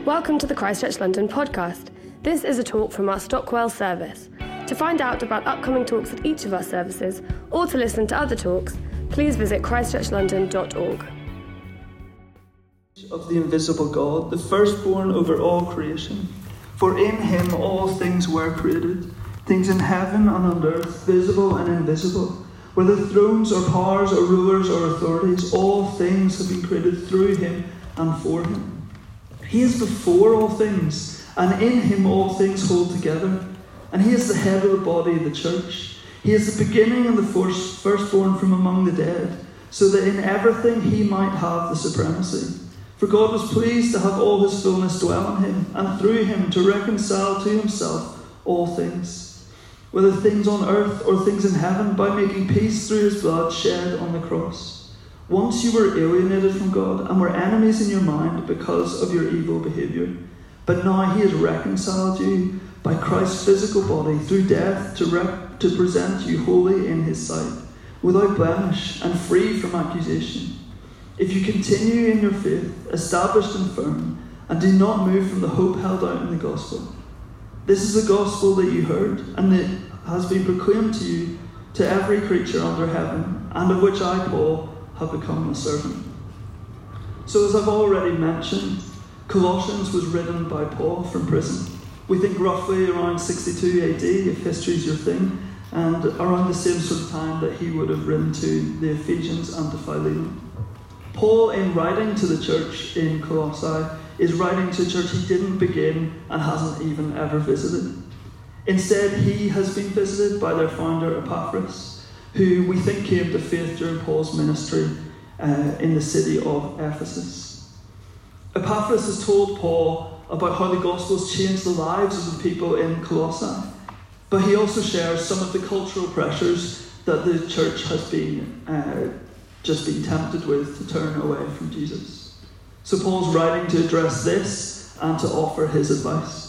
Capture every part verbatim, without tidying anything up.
Welcome to the Christchurch London podcast. This is a talk from our Stockwell service. To find out about upcoming talks at each of our services, or to listen to other talks, please visit christchurch london dot org. Of the invisible God, the firstborn over all creation. For in him all things were created, things in heaven and on earth, visible and invisible. Whether thrones or powers or rulers or authorities, all things have been created through him and for him. He is before all things, and in him all things hold together. And he is the head of the body, the church. He is the beginning and the first, firstborn from among the dead, so that in everything he might have the supremacy. For God was pleased to have all his fullness dwell in him, and through him to reconcile to himself all things, whether things on earth or things in heaven, by making peace through his blood shed on the cross. Once you were alienated from God and were enemies in your mind because of your evil behaviour. But now he has reconciled you by Christ's physical body through death to, rep- to present you holy in his sight, without blemish and free from accusation. If you continue in your faith, established and firm, and do not move from the hope held out in the gospel. This is the gospel that you heard, and that has been proclaimed to you, to every creature under heaven, and of which I, Paul, have become a servant. So as I've already mentioned, Colossians was written by Paul from prison. We think roughly around sixty-two A D, if history's your thing, and around the same sort of time that he would have written to the Ephesians and to Philemon. Paul, in writing to the church in Colossae, is writing to a church he didn't begin and hasn't even ever visited. Instead, he has been visited by their founder, Epaphras, who we think came to faith during Paul's ministry uh, in the city of Ephesus. Epaphras has told Paul about how the gospel's changed the lives of the people in Colossae, but he also shares some of the cultural pressures that the church has been uh, just been tempted with to turn away from Jesus. So Paul's writing to address this and to offer his advice.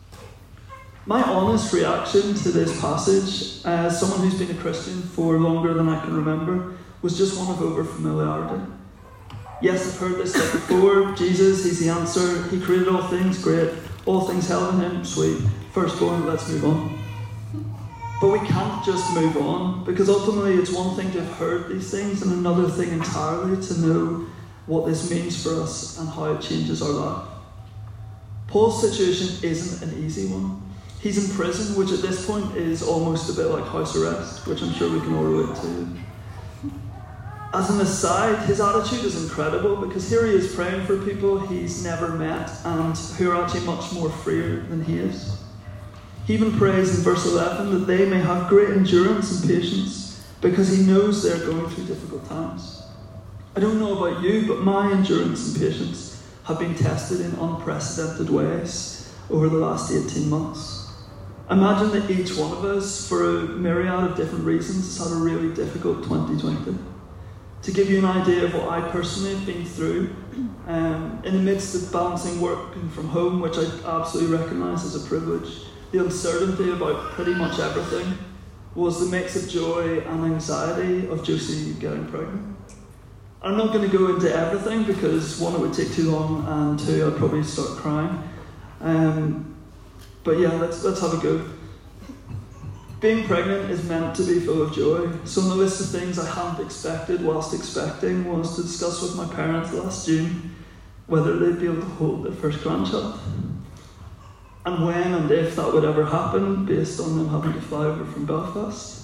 My honest reaction to this passage, as someone who's been a Christian for longer than I can remember, was just one of overfamiliarity. Yes, I've heard this stuff before. Jesus, he's the answer. He created all things, great. All things held in him, sweet. Firstborn, let's move on. But we can't just move on, because ultimately it's one thing to have heard these things and another thing entirely to know what this means for us and how it changes our life. Paul's situation isn't an easy one. He's in prison, which at this point is almost a bit like house arrest, which I'm sure we can all relate to. As an aside, his attitude is incredible, because here he is praying for people he's never met and who are actually much more freer than he is. He even prays in verse eleven that they may have great endurance and patience, because he knows they're going through difficult times. I don't know about you, but my endurance and patience have been tested in unprecedented ways over the last eighteen months. Imagine that each one of us, for a myriad of different reasons, has had a really difficult twenty twenty. To give you an idea of what I personally have been through, um, in the midst of balancing working from home, which I absolutely recognise as a privilege, the uncertainty about pretty much everything was the mix of joy and anxiety of Josie getting pregnant. I'm not going to go into everything, because one, it would take too long, and two, I'd probably start crying. Um, But yeah, let's let's have a go. Being pregnant is meant to be full of joy. So on the list of things I hadn't expected whilst expecting was to discuss with my parents last June whether they'd be able to hold their first grandchild. And when and if that would ever happen, based on them having to fly over from Belfast.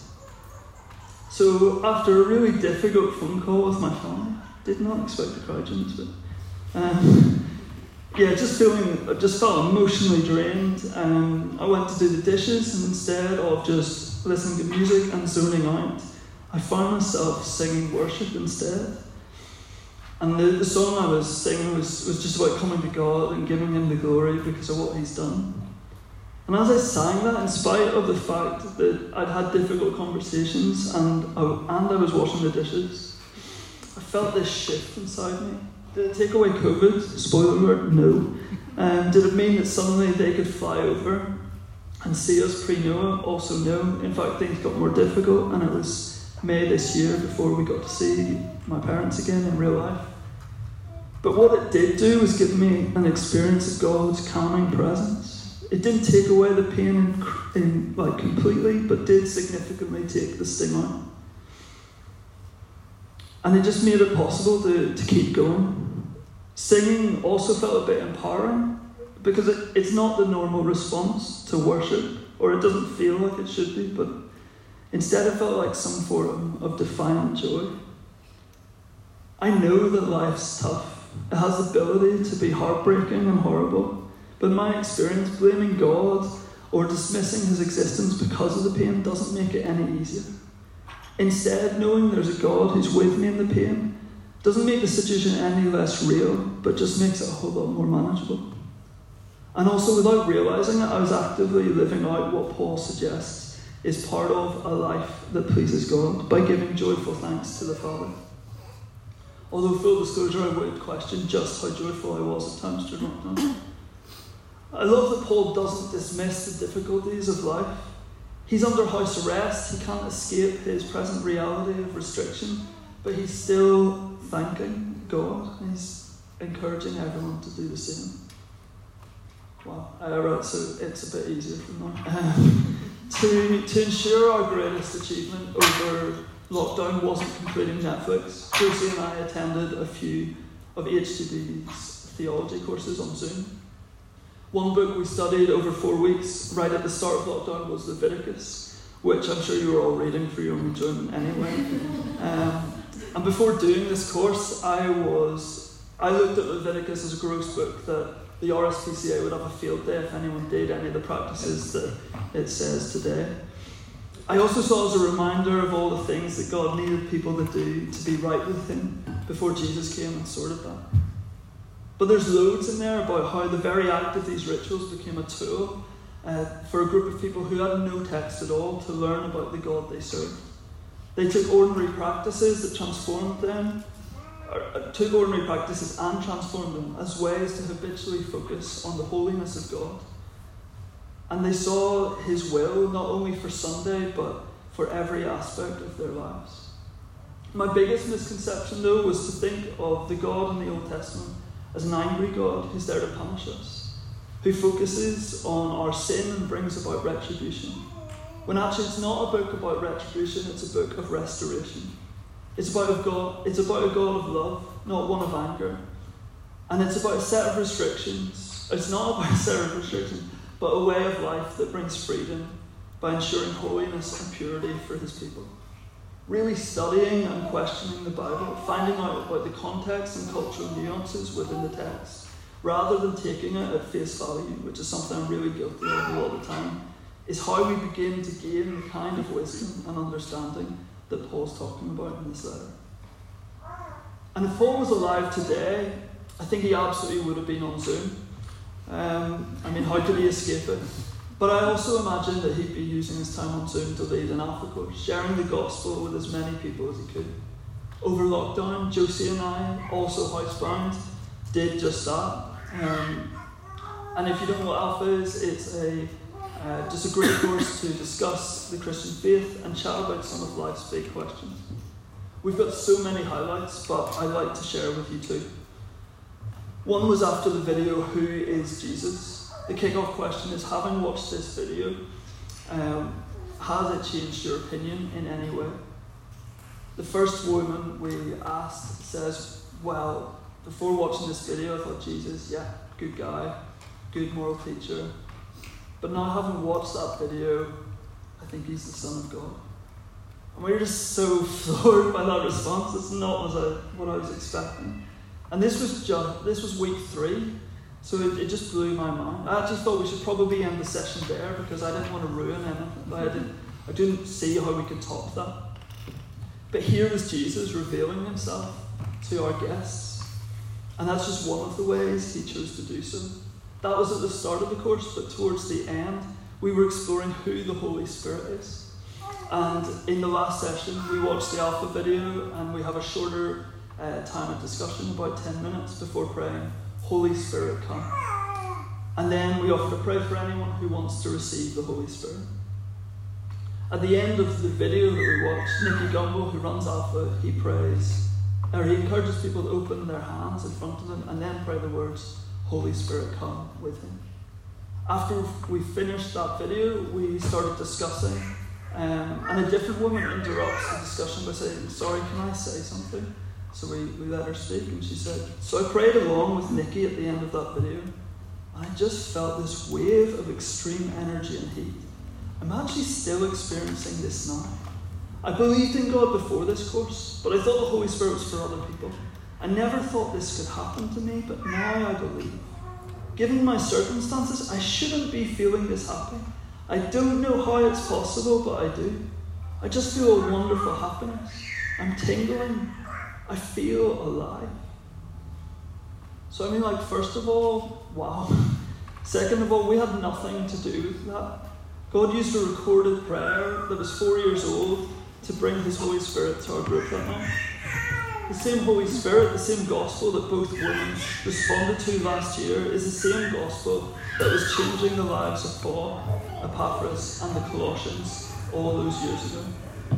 So after a really difficult phone call with my family, did not expect to cry during this bit. Um, Yeah, just feeling, I just felt emotionally drained. Um, I went to do the dishes, and instead of just listening to music and zoning out, I found myself singing worship instead. And the, the song I was singing was, was just about coming to God and giving him the glory because of what he's done. And as I sang that, in spite of the fact that I'd had difficult conversations and I, and I was washing the dishes, I felt this shift inside me. Did it take away COVID? Spoiler alert, no. Um, did it mean that suddenly they could fly over and see us pre-Noah? Also no. In fact, things got more difficult, and it was May this year before we got to see my parents again in real life. But what it did do was give me an experience of God's calming presence. It didn't take away the pain in, in, like completely, but did significantly take the sting out. And it just made it possible to, to keep going. Singing also felt a bit empowering, because it, it's not the normal response to worship, or it doesn't feel like it should be, but instead it felt like some form of defiant joy. I know that life's tough. It has the ability to be heartbreaking and horrible, but in my experience, blaming God or dismissing his existence because of the pain doesn't make it any easier. Instead, knowing there's a God who's with me in the pain doesn't make the situation any less real, but just makes it a whole lot more manageable. And also, without realising it, I was actively living out what Paul suggests is part of a life that pleases God by giving joyful thanks to the Father. Although, full disclosure, I would question just how joyful I was at times during lockdown. I love that Paul doesn't dismiss the difficulties of life. He's under house arrest, he can't escape his present reality of restriction, but he's still thanking God, and he's encouraging everyone to do the same. Wow, uh, right, so it's a bit easier from now. Um, to, to ensure our greatest achievement over lockdown wasn't completing Netflix, Josie and I attended a few of H T B's theology courses on Zoom. One book we studied over four weeks right at the start of lockdown was Leviticus, which I'm sure you were all reading for your own enjoyment anyway. Um, and before doing this course, I was I looked at Leviticus as a gross book that the R S P C A would have a field day if anyone did any of the practices that it says today. I also saw it as a reminder of all the things that God needed people to do to be right with him before Jesus came and sorted that. But there's loads in there about how the very act of these rituals became a tool uh, for a group of people who had no text at all to learn about the God they served. They took ordinary practices that transformed them, or, uh, took ordinary practices and transformed them as ways to habitually focus on the holiness of God. And they saw his will not only for Sunday, but for every aspect of their lives. My biggest misconception, though, was to think of the God in the Old Testament as an angry God who's there to punish us, who focuses on our sin and brings about retribution. When actually it's not a book about retribution, it's a book of restoration. It's about a God, it's about a God of love, not one of anger. And it's about a set of restrictions. It's not about a set of restrictions, but a way of life that brings freedom by ensuring holiness and purity for his people. Really studying and questioning the Bible, finding out about the context and cultural nuances within the text, rather than taking it at face value, which is something I'm really guilty of a lot of the time, is how we begin to gain the kind of wisdom and understanding that Paul's talking about in this letter. And if Paul was alive today, I think he absolutely would have been on Zoom. Um, I mean, how could he escape it? But I also imagine that he'd be using his time on Zoom to lead an Alpha course, sharing the gospel with as many people as he could. Over lockdown, Josie and I, also housebound, did just that. Um, and if you don't know what Alpha is, it's a uh, just a great course to discuss the Christian faith and chat about some of life's big questions. We've got so many highlights, but I'd like to share with you two. One was after the video, Who is Jesus? The kick-off question is, having watched this video, um, has it changed your opinion in any way? The first woman we asked says, well, before watching this video I thought, Jesus, yeah, good guy, good moral teacher. But now having watched that video, I think he's the Son of God. And we were just so floored by that response. It's not what I, what I was expecting. And this was just, this was week three. So it, it just blew my mind. I actually thought we should probably end the session there because I didn't want to ruin anything. But I didn't, I didn't see how we could top that. But here is Jesus revealing himself to our guests. And that's just one of the ways he chose to do so. That was at the start of the course, but towards the end, we were exploring who the Holy Spirit is. And in the last session, we watched the Alpha video and we have a shorter uh, time of discussion, about ten minutes before praying, Holy Spirit, come. And then we offer to pray for anyone who wants to receive the Holy Spirit. At the end of the video that we watched, Nicky Gumbel, who runs Alpha, he prays, or he encourages people to open their hands in front of him and then pray the words, Holy Spirit, come with him. After we finished that video, we started discussing, um, and a different woman interrupts the discussion by saying, sorry, can I say something? So we, we let her speak, and she said, so I prayed along with Nikki at the end of that video, and I just felt this wave of extreme energy and heat. I'm actually still experiencing this now. I believed in God before this course, but I thought the Holy Spirit was for other people. I never thought this could happen to me, but now I believe. Given my circumstances, I shouldn't be feeling this happy. I don't know how it's possible, but I do. I just feel a wonderful happiness. I'm tingling. I feel alive. So I mean, like, first of all, wow. Second of all, we had nothing to do with that. God used a recorded prayer that was four years old to bring his Holy Spirit to our group that night. The same Holy Spirit, the same gospel that both women responded to last year is the same gospel that was changing the lives of Paul, Epaphras, and the Colossians all those years ago.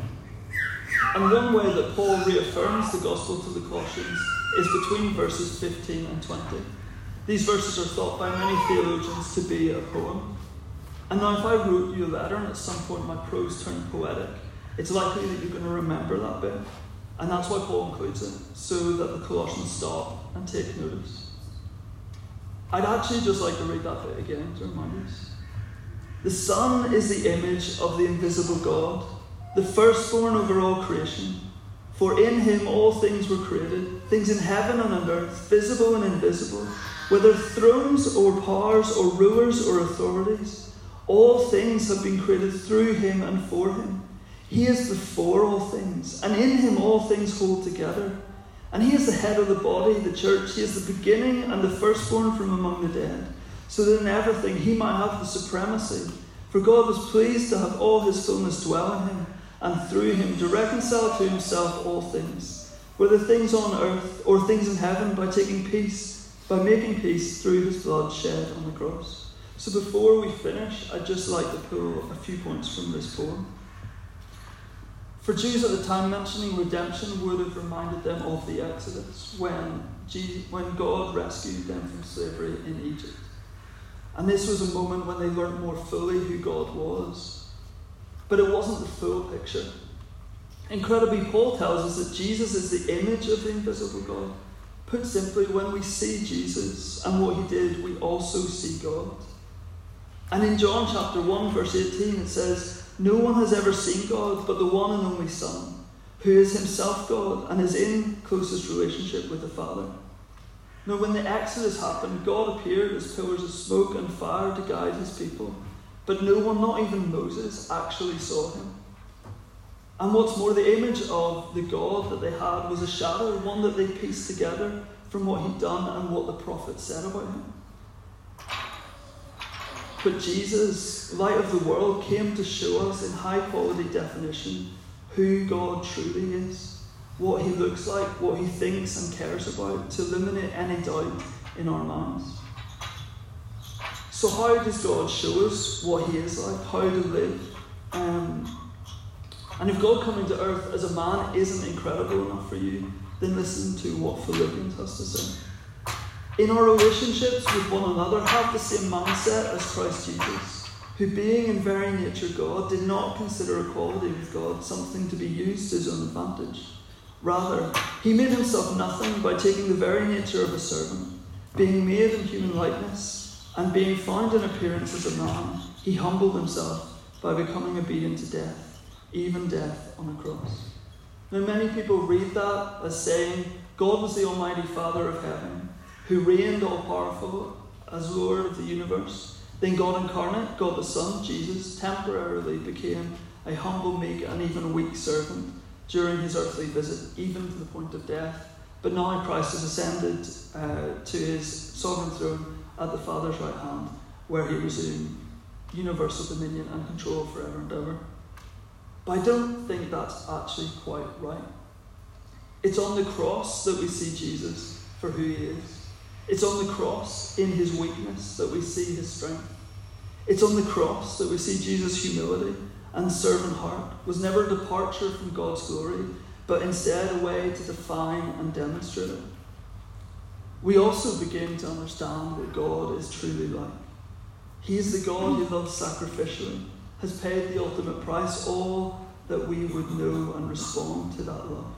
And one way that Paul reaffirms the gospel to the Colossians is between verses fifteen and twenty. These verses are thought by many theologians to be a poem. And now if I wrote you a letter and at some point my prose turned poetic, it's likely that you're going to remember that bit. And that's why Paul includes it, so that the Colossians stop and take notice. I'd actually just like to read that bit again to remind us. The Son is the image of the invisible God, the firstborn over all creation. For in him all things were created, things in heaven and on earth, visible and invisible, whether thrones or powers or rulers or authorities. All things have been created through him and for him. He is before all things, and in him all things hold together. And he is the head of the body, the church. He is the beginning and the firstborn from among the dead, so that in everything he might have the supremacy. For God was pleased to have all his fullness dwell in him, and through him to reconcile to himself all things, whether things on earth or things in heaven, by taking peace, by making peace through his blood shed on the cross. So before we finish, I'd just like to pull a few points from this poem. For Jews at the time, mentioning redemption would have reminded them of the Exodus, when, Jesus, when God rescued them from slavery in Egypt. And this was a moment when they learned more fully who God was. But it wasn't the full picture. Incredibly, Paul tells us that Jesus is the image of the invisible God. Put simply, when we see Jesus and what he did, we also see God. And in John chapter one, verse eighteen, it says, no one has ever seen God but the one and only Son, who is himself God and is in closest relationship with the Father. Now, when the Exodus happened, God appeared as pillars of smoke and fire to guide his people, but no one, not even Moses, actually saw him. And what's more, the image of the God that they had was a shadow, one that they pieced together from what he'd done and what the prophets said about him. But Jesus, light of the world, came to show us in high quality definition who God truly is, what he looks like, what he thinks and cares about, to eliminate any doubt in our minds. So how does God show us what he is like, how to live? Um, and if God coming to earth as a man isn't incredible enough for you, then listen to what Philippians has to say. In our relationships with one another, have the same mindset as Christ Jesus, who being in very nature God, did not consider equality with God something to be used to his own advantage. Rather, he made himself nothing by taking the very nature of a servant, being made in human likeness, and being found in appearance as a man, he humbled himself by becoming obedient to death, even death on a cross. Now, many people read that as saying God was the Almighty Father of heaven, who reigned all-powerful as Lord of the universe. Then God incarnate, God the Son, Jesus, temporarily became a humble, meek, and even weak servant during his earthly visit, even to the point of death. But now Christ has ascended uh, to his sovereign throne at the Father's right hand, where he resumed universal dominion and control forever and ever. But I don't think that's actually quite right. It's on the cross that we see Jesus for who he is. It's on the cross, in his weakness, that we see his strength. It's on the cross that we see Jesus' humility and servant heart was never a departure from God's glory, but instead a way to define and demonstrate it. We also begin to understand what God is truly like. He is the God who loves sacrificially, has paid the ultimate price, all that we would know and respond to that love.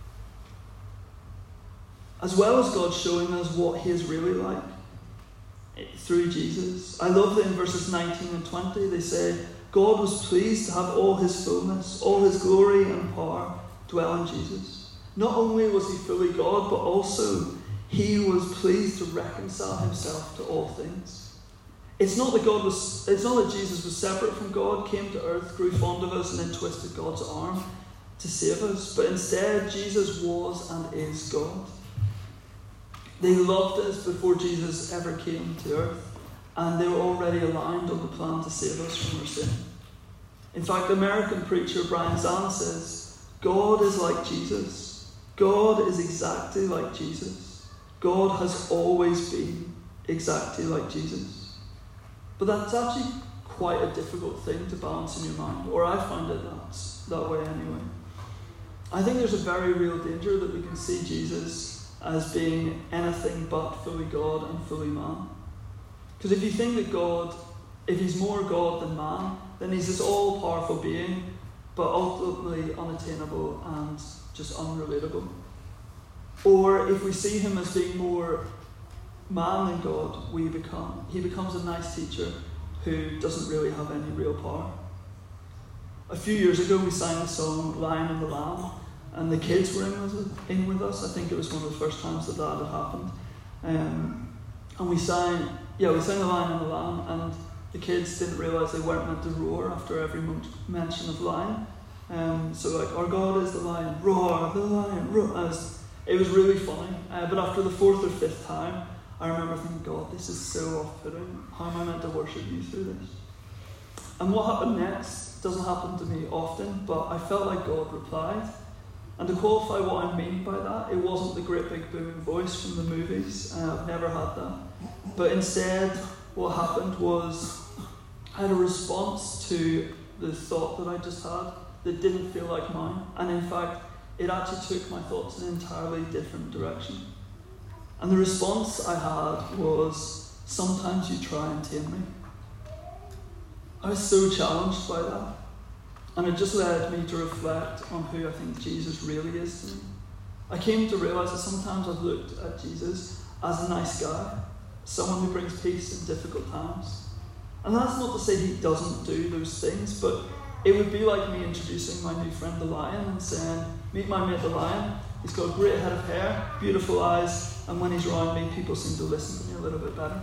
As well as God showing us what he is really like through Jesus. I love that in verses nineteen and twenty they say, God was pleased to have all his fullness, all his glory and power dwell in Jesus. Not only was he fully God, but also he was pleased to reconcile himself to all things. It's not that God was, it's not that Jesus was separate from God, came to earth, grew fond of us, and then twisted God's arm to save us. But instead, Jesus was and is God. They loved us before Jesus ever came to earth, and they were already aligned on the plan to save us from our sin. In fact, American preacher Brian Zahn says, God is like Jesus. God is exactly like Jesus. God has always been exactly like Jesus. But that's actually quite a difficult thing to balance in your mind, or I find it that, that way anyway. I think there's a very real danger that we can see Jesus as being anything but fully God and fully man. Because if you think that God, if he's more God than man, then he's this all-powerful being, but ultimately unattainable and just unrelatable. Or if we see him as being more man than God, we become, he becomes a nice teacher who doesn't really have any real power. A few years ago we sang the song Lion and the Lamb, and the kids were in with, in with us. I think it was one of the first times that that had happened. Um, and we sang, yeah, we sang the Lion and the Lamb, and the kids didn't realise they weren't meant to roar after every mention of lion. Um, so like, our God is the lion, roar, the lion, roar. Was, it was really funny. Uh, but after the fourth or fifth time, I remember thinking, God, this is so off-putting. How am I meant to worship you through this? And what happened next doesn't happen to me often, but I felt like God replied. And to qualify what I mean by that, it wasn't the great big booming voice from the movies. Uh, I've never had that. But instead, what happened was I had a response to the thought that I just had that didn't feel like mine. And in fact, it actually took my thoughts in an entirely different direction. And the response I had was, sometimes you try and tame me. I was so challenged by that. And it just led me to reflect on who I think Jesus really is to me. I came to realise that sometimes I've looked at Jesus as a nice guy, someone who brings peace in difficult times. And that's not to say he doesn't do those things, but it would be like me introducing my new friend the Lion and saying, meet my mate the Lion. He's got a great head of hair, beautiful eyes, and when he's around me, people seem to listen to me a little bit better.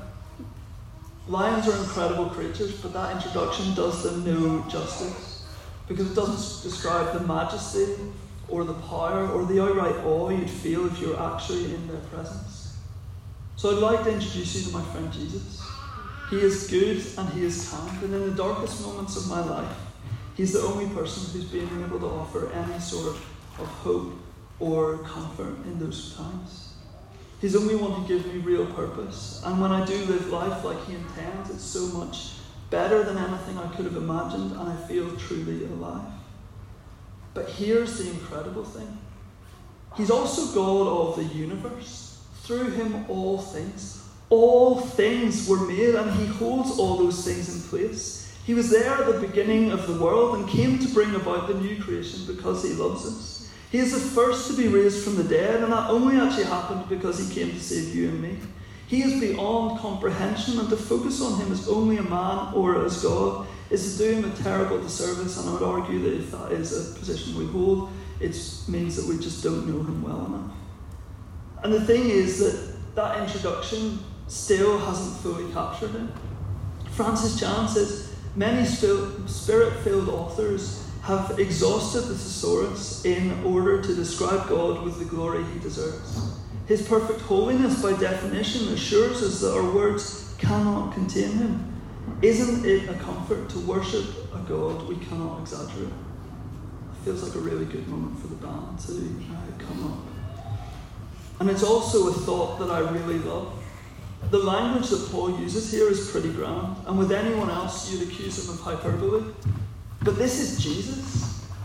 Lions are incredible creatures, but that introduction does them no justice, because it doesn't describe the majesty or the power or the outright awe you'd feel if you were actually in their presence. So I'd like to introduce you to my friend Jesus. He is good and he is kind, and in the darkest moments of my life, he's the only person who's been able to offer any sort of hope or comfort in those times. He's the only one who gives me real purpose, and when I do live life like he intends, it's so much better than anything I could have imagined, and I feel truly alive. But here's the incredible thing. He's also God of the universe. Through him all things, all things were made, and he holds all those things in place. He was there at the beginning of the world and came to bring about the new creation because he loves us. He is the first to be raised from the dead, and that only actually happened because he came to save you and me. He is beyond comprehension, and to focus on him as only a man or as God is to do him a terrible disservice, and I would argue that if that is a position we hold, it means that we just don't know him well enough. And the thing is that that introduction still hasn't fully captured him. Francis Chan says, many spirit-filled authors have exhausted the thesaurus in order to describe God with the glory he deserves. His perfect holiness, by definition, assures us that our words cannot contain him. Isn't it a comfort to worship a God we cannot exaggerate? It feels like a really good moment for the band to uh, come up. And it's also a thought that I really love. The language that Paul uses here is pretty grand, and with anyone else you'd accuse him of hyperbole. But this is Jesus.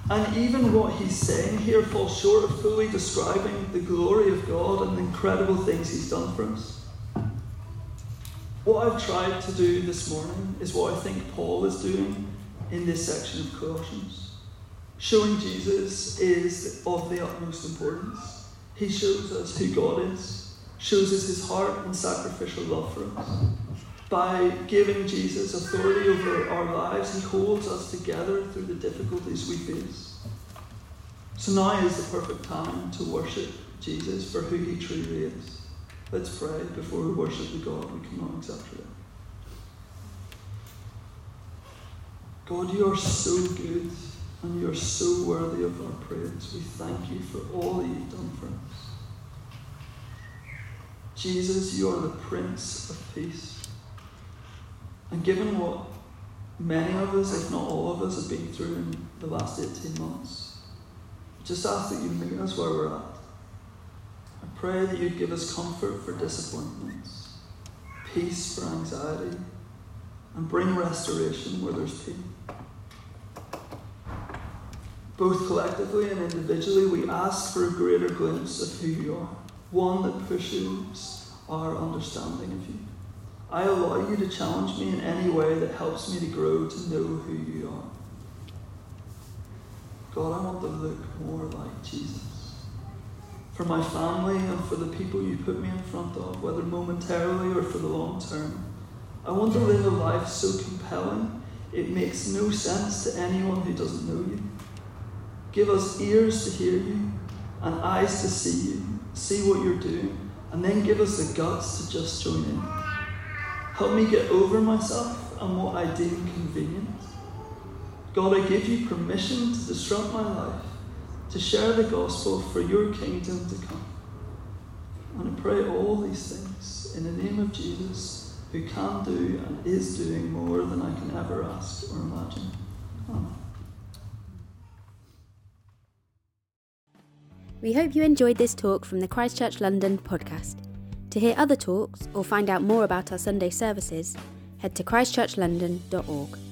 And even what he's saying here falls short of fully describing the glory of God and the incredible things he's done for us. What I've tried to do this morning is what I think Paul is doing in this section of Colossians. Showing Jesus is of the utmost importance. He shows us who God is, shows us his heart and sacrificial love for us. By giving Jesus authority over our lives, he holds us together through the difficulties we face. So now is the perfect time to worship Jesus for who he truly is. Let's pray before we worship the God we cannot accept today. God, you are so good and you are so worthy of our praise. We thank you for all that you've done for us. Jesus, you are the Prince of Peace. And given what many of us, if not all of us, have been through in the last eighteen months, just ask that you meet us where we're at. I pray that you'd give us comfort for disappointments, peace for anxiety, and bring restoration where there's pain. Both collectively and individually, we ask for a greater glimpse of who you are, one that pushes our understanding of you. I allow you to challenge me in any way that helps me to grow to know who you are. God, I want to look more like Jesus. For my family and for the people you put me in front of, whether momentarily or for the long term, I want to live a life so compelling it makes no sense to anyone who doesn't know you. Give us ears to hear you and eyes to see you, see what you're doing, and then give us the guts to just join in. Help me get over myself and what I deem convenient. God, I give you permission to disrupt my life, to share the gospel for your kingdom to come. And I pray all these things in the name of Jesus, who can do and is doing more than I can ever ask or imagine. Amen. We hope you enjoyed this talk from the Christchurch London podcast. To hear other talks or find out more about our Sunday services, head to christchurch london dot org.